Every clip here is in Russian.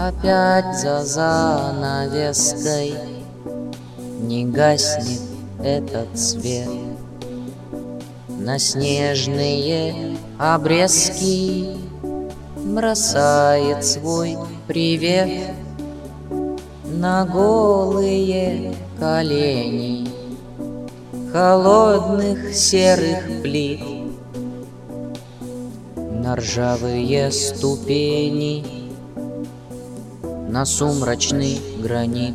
Опять за занавеской не гаснет этот свет. На снежные обрезки бросает свой привет. На голые колени холодных серых плит, на ржавые ступени, на сумрачный гранит.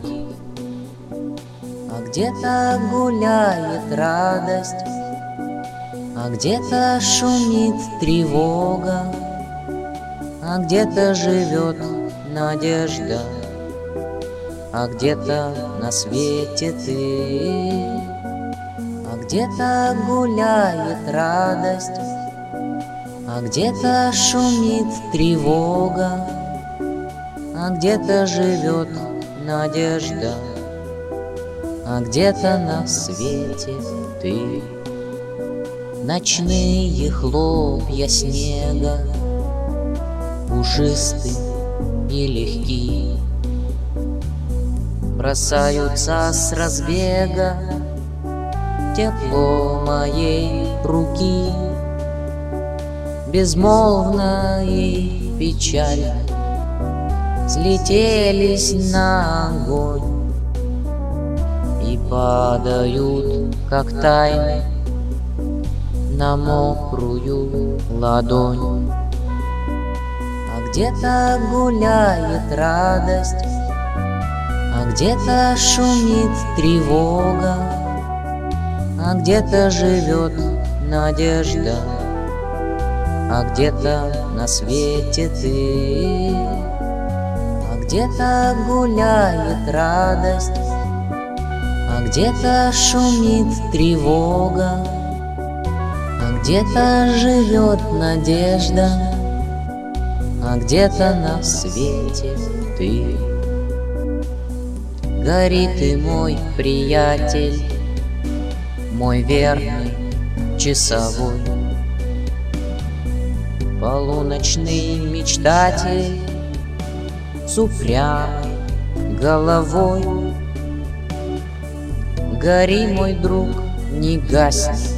А где-то гуляет радость, а где-то шумит тревога, а где-то живет надежда, а где-то на свете ты. А где-то гуляет радость, а где-то шумит тревога, а где-то живет надежда, а где-то на свете ты. Ночные хлопья снега, пушисты и легки, бросаются с разбега тепло моей руки. Безмолвно и печаль слетелись на огонь и падают, как тайны, на мокрую ладонь. А где-то гуляет радость, а где-то шумит тревога, а где-то живет надежда, а где-то на свете ты. А где-то гуляет радость, а где-то шумит тревога, а где-то живет надежда, а где-то на свете ты. Гори ты, мой приятель, мой верный часовой, полуночный мечтатель с упрямой головой. Гори, мой друг, не гасни,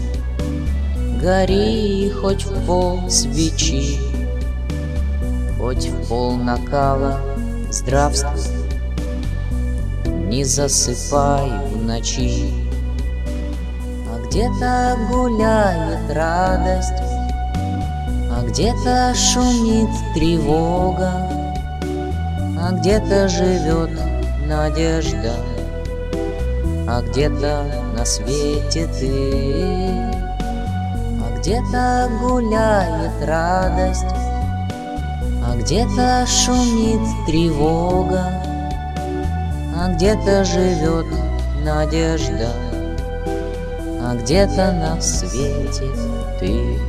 гори хоть в пол свечи, хоть в пол накала здравствуй, не засыпай в ночи. А где-то гуляет радость, а где-то шумит тревога, а где-то живет надежда, а где-то на свете ты. А где-то гуляет радость, а где-то шумит тревога, а где-то живет надежда, а где-то на свете ты.